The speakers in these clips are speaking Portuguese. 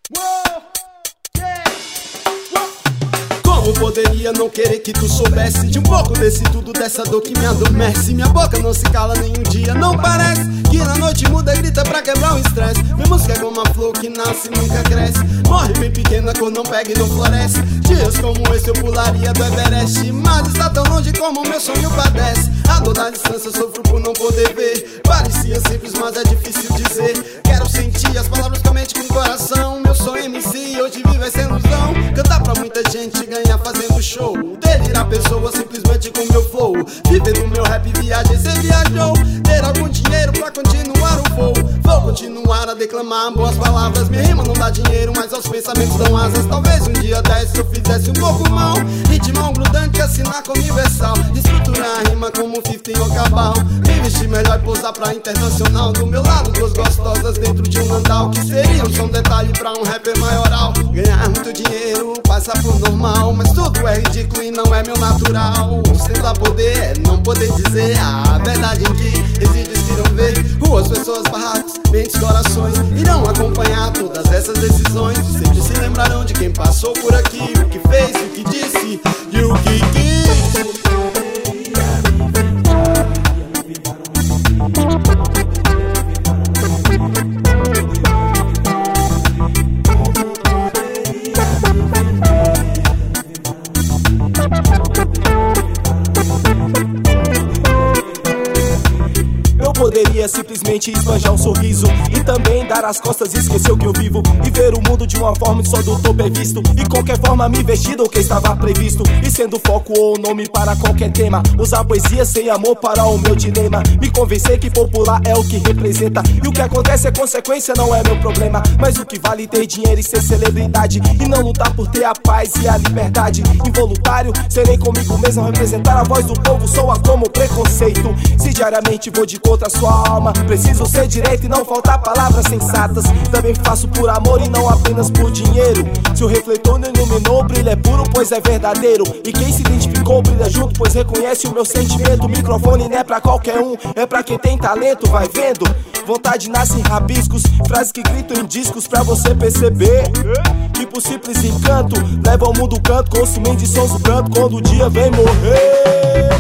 Como poderia não querer que tu soubesse de um pouco desse tudo, dessa dor que me adormece? Minha boca não se cala nenhum dia, não parece que na noite muda, grita pra quebrar o estresse. Minha música é como uma flor que nasce e nunca cresce, morre bem pequena, cor não pega e não floresce. Dias como esse eu pularia do Everest, mas está tão longe como meu sonho padece. A dor da distância sofro por não poder ver. Parecia simples, mas é difícil dizer. Quero sentir as palavras com a mente, com o coração. Meu sonho MC, hoje vive essa ilusão. Cantar pra muita gente, ganhar fazendo show. Delirar pessoas simplesmente com meu flow. Viver do meu rap, viagem, cê viajou. Ter algum dinheiro pra continuar o voo. Vou continuar a declamar boas palavras. Minha rima não dá dinheiro, mas aos pensamentos dão asas. Talvez um dia desse eu fizesse um pouco mal. Ritmão grudante, assinar com universal. Estruturar a rima como 50 ou Cabal. Me vestir melhor e pousar pra internacional. Do meu lado, duas gostosas dentro de um landau. Que seria só um detalhe pra um rapper maioral. Ganhar muito dinheiro, passar por normal. Mas tudo é ridículo e não é meu natural. Ostentar poder é não poder dizer a verdade em que exílios irão ver. Ruas, pessoas, barracos, mentes, corações irão acompanhar todas essas decisões. Sempre se lembrarão de quem passou por aqui, o que fez, o que disse e o que quis. Poderia simplesmente esbanjar um sorriso e também dar as costas e esquecer o que eu vivo e ver o mundo de uma forma que só do topo é visto e qualquer forma me vestir do que estava previsto e sendo foco ou nome para qualquer tema, usar poesia sem amor para o meu dilema, me convencer que popular é o que representa e o que acontece é consequência, não é meu problema, mas o que vale ter dinheiro e ser celebridade e não lutar por ter a paz e a liberdade. Involuntário, serei comigo mesmo, representar a voz do povo soa como preconceito, se diariamente vou de contra sua alma, preciso ser direito e não faltar palavras sensatas. Também faço por amor e não apenas por dinheiro. Se o refletor não iluminou, brilho é puro, pois é verdadeiro. E quem se identificou brilha junto, pois reconhece o meu sentimento. O microfone não é pra qualquer um, é pra quem tem talento, vai vendo. Vontade nasce em rabiscos, frases que gritam em discos pra você perceber que por simples encanto leva ao mundo canto, consumindo de sons do canto quando o dia vem morrer.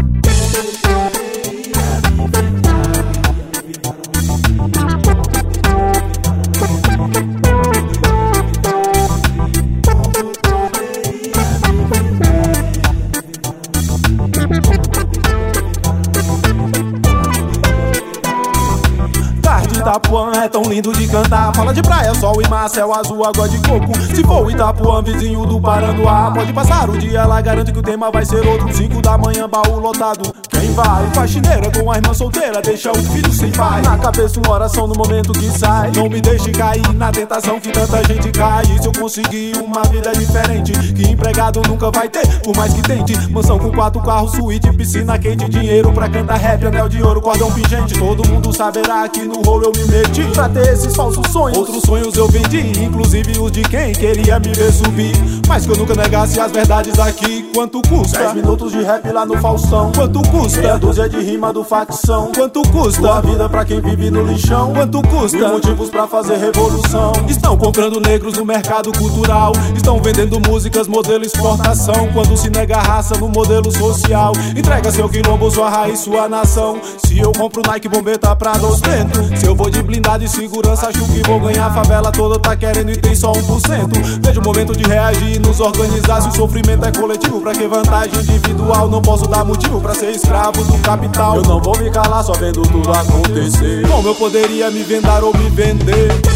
Itapuã é tão lindo de cantar. Fala de praia, sol e mar, céu azul, água de coco. Se for Itapuã, vizinho do Paranduá, pode passar o dia lá, garanto que o tema vai ser outro. 5 da manhã, baú lotado. Quem vai? Faxineira com a irmã solteira, deixa o filho sem pai. Na cabeça uma oração no momento que sai. Não me deixe cair na tentação que tanta gente cai. E se eu conseguir uma vida diferente, que empregado nunca vai ter, por mais que tente. Mansão com 4 carros, suíte, piscina quente, dinheiro pra cantar rap, anel de ouro, cordão pingente. Todo mundo saberá que no rolo eu me meti pra ter esses falsos sonhos. Outros sonhos eu vendi, inclusive os de quem queria me ver subir. Mas que eu nunca negasse as verdades aqui. Quanto custa? 10 minutos de rap lá no Faustão. Quanto custa? Meia dúzia de rima do facção. Quanto custa? A vida pra quem vive no lixão. Quanto custa? E motivos pra fazer revolução. Estão comprando negros no mercado cultural. Estão vendendo músicas modelo exportação. Quando se nega a raça no modelo social, entrega seu quilombo, sua raiz, sua nação. Se eu compro Nike, Bombeta, Prada, ostento. Se eu vou de blindado e segurança, acho que vou ganhar. A favela toda tá querendo e tem só 1%. Vejo o momento de reagir e nos organizar. Se o sofrimento é coletivo, pra que vantagem individual? Não posso dar motivo pra ser escravo do capital. Eu não vou me calar só vendo tudo acontecer. Como eu poderia me vendar ou me vender?